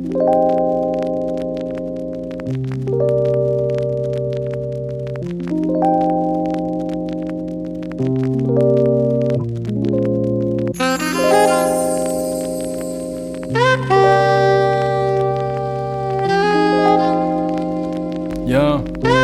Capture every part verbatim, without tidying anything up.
Yeah.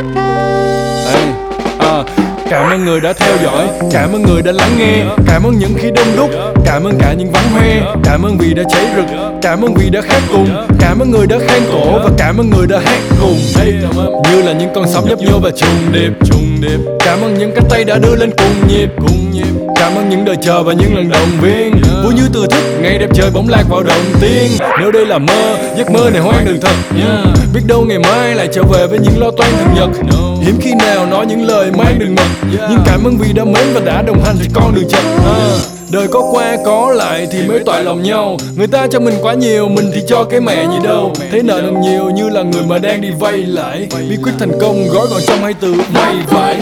Hey. À, cảm ơn người đã theo dõi, cảm ơn người đã lắng nghe, cảm ơn những khi đông đúc, cảm ơn cả những vắng hoe, cảm ơn vì đã cháy rực, cảm ơn vì đã khác cùng, cảm ơn người đã khen cổ và cảm ơn người đã hát cùng. Như là những con sóng nhấp nhô và trùng điệp, trùng điệp. Cảm ơn những cánh tay đã đưa lên cùng nhịp, cùng nhịp. Cảm ơn những đời chờ và những lần động viên. Vui như từ thức, ngày đẹp trời bỗng lạc vào đồng tiên. Nếu đây là mơ, giấc mơ này hoang đường thật. Biết đâu ngày mai lại trở về với những lo toan thường nhật. Hiếm khi nào nói những lời mang đường mật, nhưng cảm ơn vì đã mến và đã đồng hành trên con đường chật. Đời có qua có lại thì mới toại lòng nhau. Người ta cho mình quá nhiều, mình thì cho cái mẹ gì đâu. Thế nợ nần nhiều như là người mà đang đi vay lại. Bí quyết thành công gói gọn trong hai từ may vải.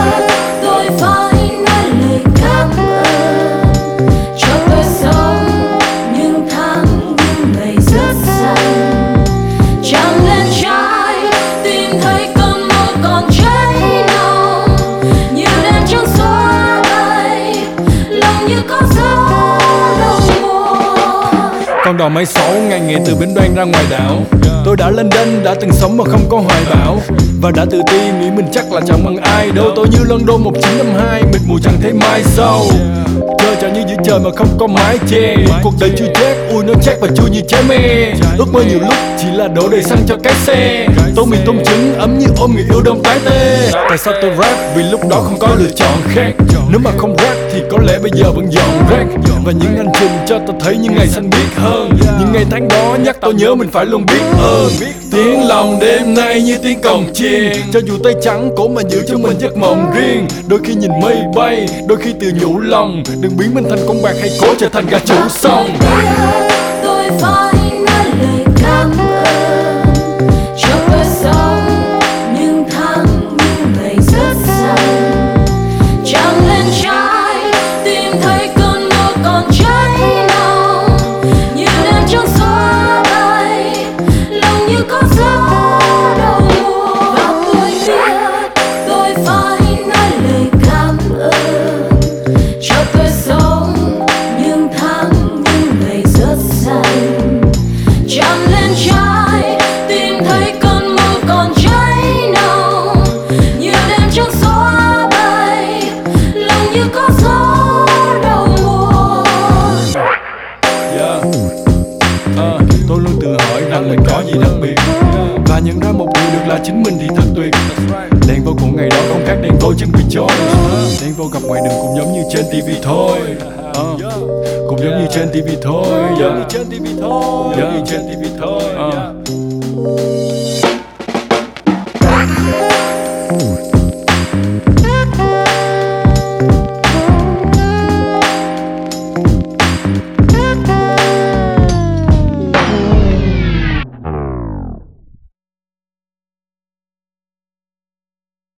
Tôi phải nói lời cảm ơn cho tôi sống những tháng những ngày rất xanh. Chẳng lên trái tìm thấy cơn mưa còn cháy nồng, như đêm trăng xóa bay lòng như có gió đầu mùa. Con đò máy sáu ngày ngày từ bến Đoan ra ngoài đảo. Tôi đã lên đên, đã từng sống mà không có hoài bão, và đã tự ti nghĩ mình chắc là chẳng bằng ai đâu. Tôi như London một chín năm hai, mịt mù chẳng thấy mai sau. Chơi chẳng như giữa trời mà không có mái che. Cuộc đời chưa chết, ui nó chắc và chua như trái me. Ước mơ nhiều lúc chỉ là đổ đầy xăng cho cái xe. Tôm mì tôm trứng ấm như ôm người yêu đông tái tê. Tại sao tôi rap? Vì lúc đó không có lựa chọn khác. Nếu mà không rap thì có lẽ bây giờ vẫn dọn rác. Và những hành trình cho tôi thấy những ngày xanh biếc hơn. Những ngày tháng đó nhắc tôi nhớ mình phải luôn biết ơn. Tiếng lòng đêm nay như tiếng cồng chiêng. Cho dù tay trắng cố mà giữ cho mình giấc mộng riêng. Đôi khi nhìn mây bay, đôi khi tự nhủ lòng. Đừng biến mình thành con bạc hay cố trở thành gà chủ sông. Tôi phải nói lời cảm ơn cho tôi sống những tháng những ngày rất xanh. Chẳng lên trái tìm thấy cơn mưa còn cháy nồng, như đêm trăng xóa bay lòng như có gió đầu mùa. Và tôi biết tôi phải nói lời cảm ơn cho tôi sống những tháng những ngày rất xanh. Chẳng lên trái tìm thấy cơn mưa còn cháy nồng, như đêm trăng xóa bay lòng như có gió đầu mùa. Yeah. À, tôi luôn tự hỏi rằng mình có gì đặc biệt, và nhận ra một điều được là chính mình thì thật tuyệt. Đèn vô của ngày đó không khác đèn vô chân bị trôi. Đèn vô gặp ngoài đường cũng giống như trên tivi thôi. À, cũng giống như trên tivi thôi. Giống như trên tivi thôi. Giống như trên tivi thôi. À.